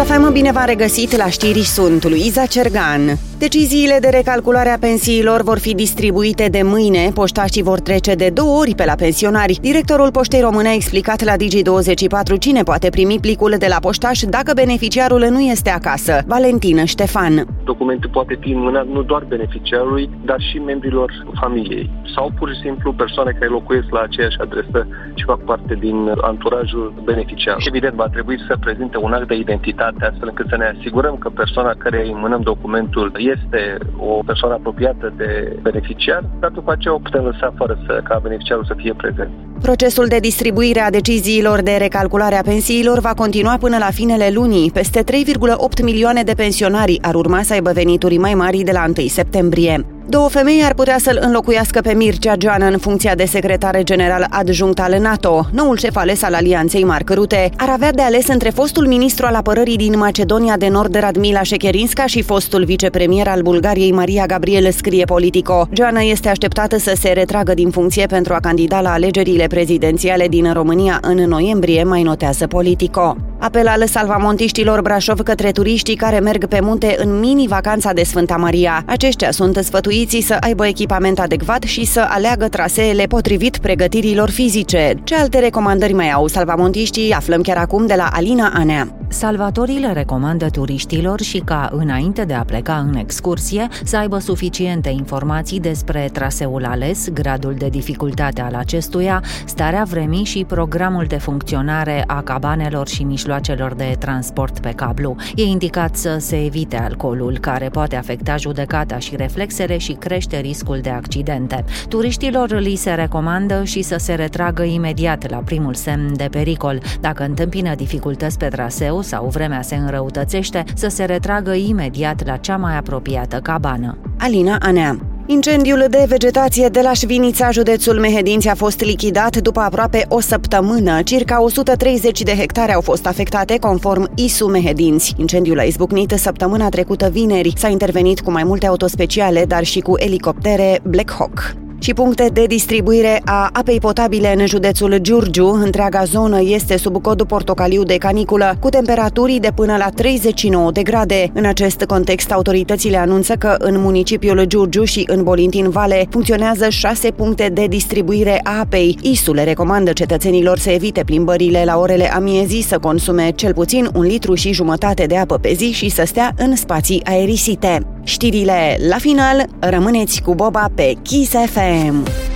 Kiss.fm, bine v-am regăsit la știri, sunt Luiza Cergan. Deciziile de recalculare a pensiilor vor fi distribuite de mâine, poștașii vor trece de 2 ori pe la pensionari. Directorul Poștei Române a explicat la Digi24 cine poate primi plicul de la poștaș dacă beneficiarul nu este acasă. Valentin Ștefan. Documentul poate fi înmânat nu doar beneficiarului, dar și membrilor familiei sau pur și simplu persoane care locuiesc la aceeași adresă și fac parte din anturajul beneficiarului. Evident, va trebui să prezinte un act de identitate astfel încât să ne asigurăm că persoana care îi înmânăm documentul este o persoană apropiată de beneficiar, dar după aceea o putem lăsa fără ca beneficiarul să fie prezent. Procesul de distribuire a deciziilor de recalculare a pensiilor va continua până la finele lunii. Peste 3,8 milioane de pensionari ar urma să aibă venituri mai mari de la 1 septembrie. 2 femei ar putea să-l înlocuiască pe Mircea Joană în funcția de secretar general adjunct al NATO. Noul șef ales al alianței, Mark Rutte, ar avea de ales între fostul ministru al apărării din Macedonia de Nord, Radmila Shekerinska, și fostul vicepremier al Bulgariei, Maria Gabriel, scrie Politico. Joană este așteptată să se retragă din funcție pentru a candida la alegerile prezidențiale din România în noiembrie, mai notează Politico. Apel al salvamontiștilor Brașov către turiștii care merg pe munte în mini-vacanța de Sfânta Maria. Aceștia sunt sfătuiți să aibă echipament adecvat și să aleagă traseele potrivit pregătirilor fizice. Ce alte recomandări mai au salvamontiștii? Aflăm chiar acum de la Alina Anea. Salvatorii le recomandă turiștilor și ca, înainte de a pleca în excursie, să aibă suficiente informații despre traseul ales, gradul de dificultate al acestuia, starea vremii și programul de funcționare a cabanelor și mijloacelor de transport pe cablu. E indicat să se evite alcoolul, care poate afecta judecata și reflexele și crește riscul de accidente. Turiștilor li se recomandă și să se retragă imediat la primul semn de pericol. Dacă întâmpină dificultăți pe traseu sau vremea se înrăutățește, să se retragă imediat la cea mai apropiată cabană. Alina Anea. Incendiul de vegetație de la Șvinița, județul Mehedinți, a fost lichidat după aproape o săptămână. Circa 130 de hectare au fost afectate, conform ISU Mehedinți. Incendiul a izbucnit săptămâna trecută vineri. S-a intervenit cu mai multe autospeciale, dar și cu elicoptere Black Hawk. Și puncte de distribuire a apei potabile în județul Giurgiu. Întreaga zonă este sub codul portocaliu de caniculă, cu temperaturi de până la 39 de grade. În acest context, autoritățile anunță că în municipiul Giurgiu și în Bolintin Vale funcționează 6 puncte de distribuire a apei. ISU le recomandă cetățenilor să evite plimbările la orele amiezii, să consume cel puțin 1,5 litri de apă pe zi și să stea în spații aerisite. Știrile la final, rămâneți cu Boba pe Kiss FM.